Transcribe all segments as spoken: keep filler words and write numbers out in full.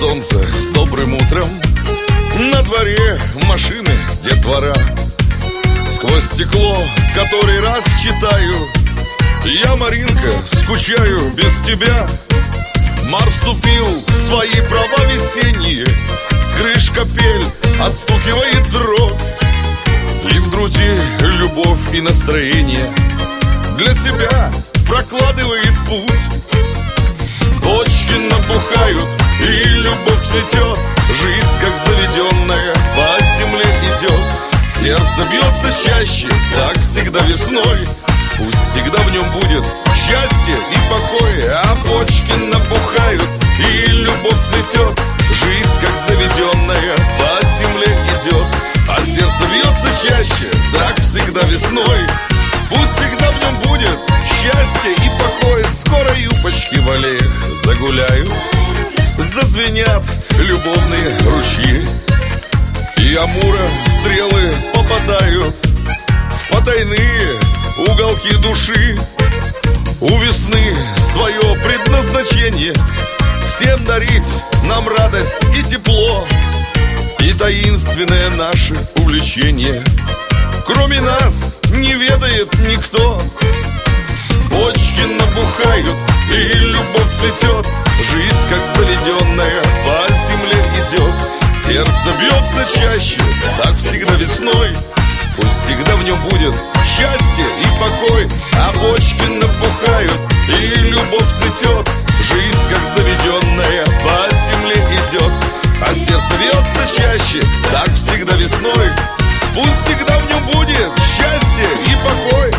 солнце с добрым утром. На дворе машины, детвора. Сквозь стекло который раз читаю: я, Маринка, скучаю без тебя. Мар вступил в свои права весенние, с крыш капель отстукивает дробь. И в груди любовь и настроение для себя прокладывает путь. Почки набухают и любовь цветет, жизнь как заведенная по земле идет. Сердце бьется чаще, так всегда весной. Пусть всегда в нем будет счастье и покой. А почки набухают и любовь цветет, жизнь как заведенная по земле идет. А сердце бьется чаще, так всегда весной. Пусть всегда в нем будет счастье и покой. Скоро юбочки в аллеях загуляют, зазвенят любовные ручьи, и Амура стрелы попадают в потайные уголки души. У весны свое предназначение — всем дарить нам радость и тепло. И таинственное наше увлечение кроме нас не ведает никто. Почки набухают и любовь цветет, жизнь как заведенная по земле идет. Сердце бьется чаще, так всегда весной. Пусть всегда в нем будет счастье и покой. А почки набухают и любовь цветет, жизнь как заведенная по земле идет. А сердце бьется чаще, так всегда весной. Пусть всегда в нем будет счастье и покой.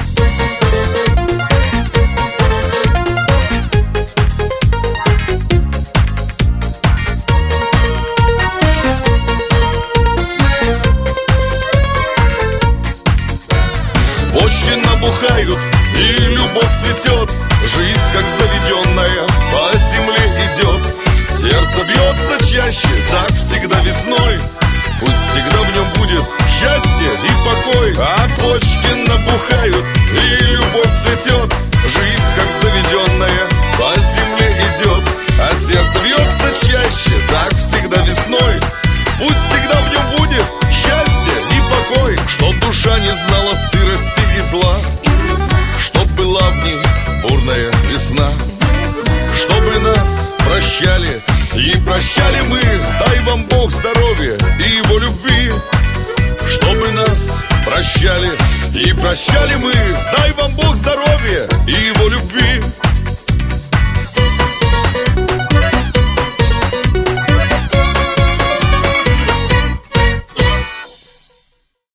Почки набухают и любовь цветет, жизнь как заведенная по земле идет. Сердце бьется чаще, так всегда весной. Пусть всегда в нем будет счастье и покой. А почки набухают и любовь цветет, жизнь как заведенная по земле идет. А сердце бьется чаще, так всегда весной. Пусть всегда в нем будет счастье и покой. Чтоб душа не знала сырости и зла, чтоб была в ней бурная весна, чтобы нас прощали и прощали мы. Дай вам Бог здоровья и его любви. Чтобы нас прощали и прощали мы. Дай вам Бог